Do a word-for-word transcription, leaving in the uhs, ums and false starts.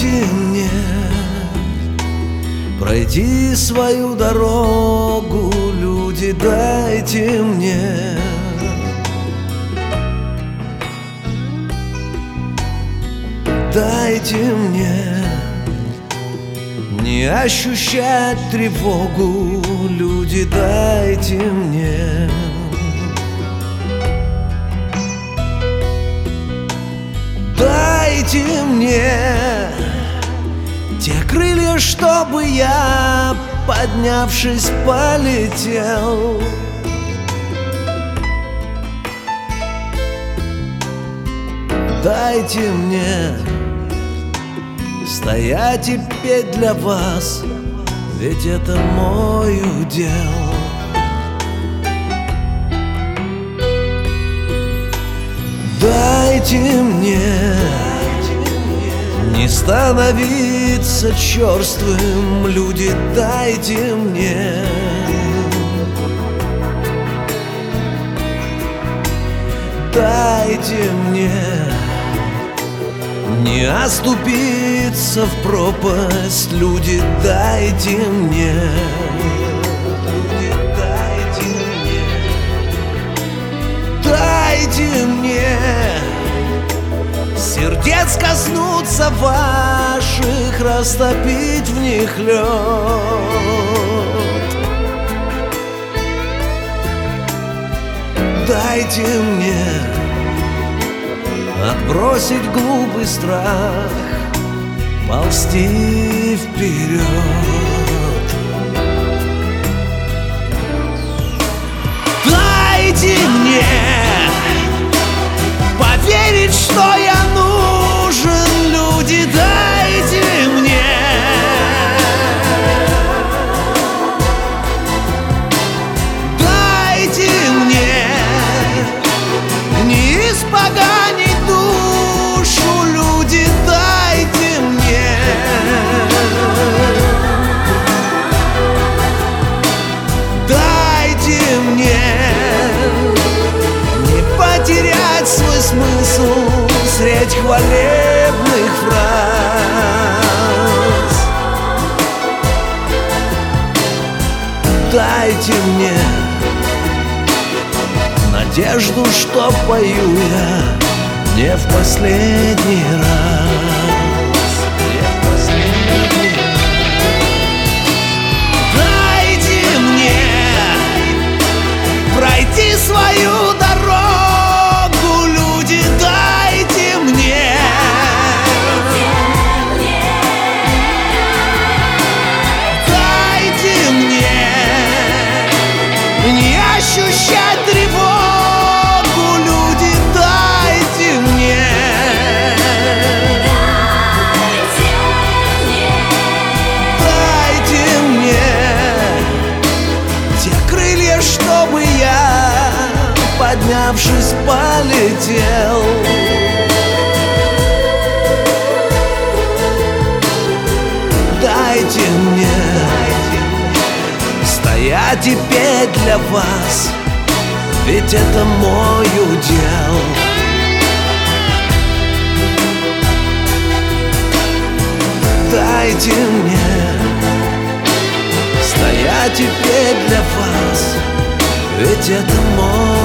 мне пройти свою дорогу, люди, дайте мне. Дайте мне не ощущать тревогу, люди, дайте мне. Дайте мне те крылья, чтобы я, поднявшись, полетел. Дайте мне стоять и петь для вас, ведь это мой удел. Дайте мне не становиться черствым, люди, дайте мне. Дайте мне не оступиться в пропасть, люди, дайте мне. Люди, дайте мне. Дайте мне сердец коснуться ваших, растопить в них лед. Дайте мне отбросить глупый страх, ползти вперед. Дайте мне поверить, что я нужен, люди, дайте мне. Дайте мне не испоганить душу, люди, дайте мне. Дайте мне не потерять свой смысл средь хвалебных фраз. Дайте мне надежду, что пою я не в последний раз. Не в последний раз. Дайте мне пройти свою дорогу, люди, дайте мне. Дайте мне не ощущать тревогу, люди, дайте мне. Дайте мне те крылья, чтобы я, поднявшись, полетел. Дайте мне стоять и петь для вас, ведь это мой удел. Дайте мне стоять и петь для вас, ведь это мой